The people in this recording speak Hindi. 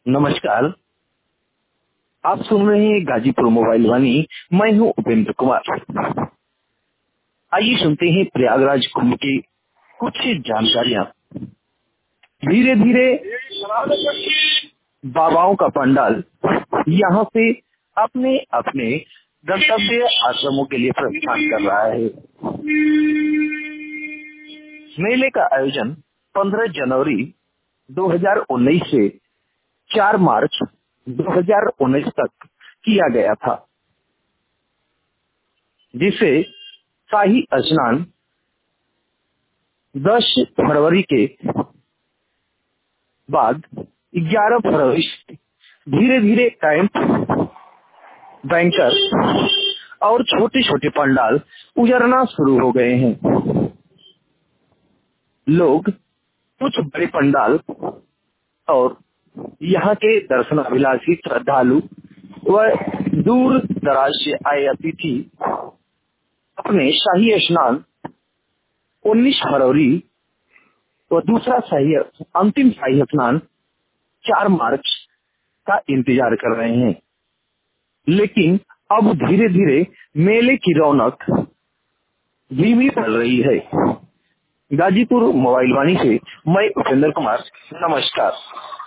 नमस्कार। आप सुन रहे हैं गाजीपुर मोबाइल वाणी। मैं हूं उपेंद्र कुमार। आइए सुनते हैं प्रयागराज कुंभ की कुछ जानकारियां। धीरे धीरे बाबाओं का पंडाल यहां से अपने अपने गंतव्य आश्रमों के लिए प्रस्थान कर रहा है। मेले का आयोजन 15 जनवरी 2019 से 4 मार्च 2019 तक किया गया था, जिसे शाही स्नान 10 फरवरी के बाद 11 फरवरी से धीरे धीरे कैंप, बैंकर और छोटे छोटे पंडाल उजरना शुरू हो गए हैं। लोग कुछ बड़े पंडाल और यहाँ के दर्शनाभिलाषी श्रद्धालु व दूर दराज से आए अतिथि अपने शाही स्नान 19 फरवरी व दूसरा अंतिम शाही स्नान 4 मार्च का इंतजार कर रहे हैं। लेकिन अब धीरे धीरे मेले की रौनक धीमी पड़ रही है। गाजीपुर मोबाइल वाणी से मैं उपेंद्र कुमार। नमस्कार।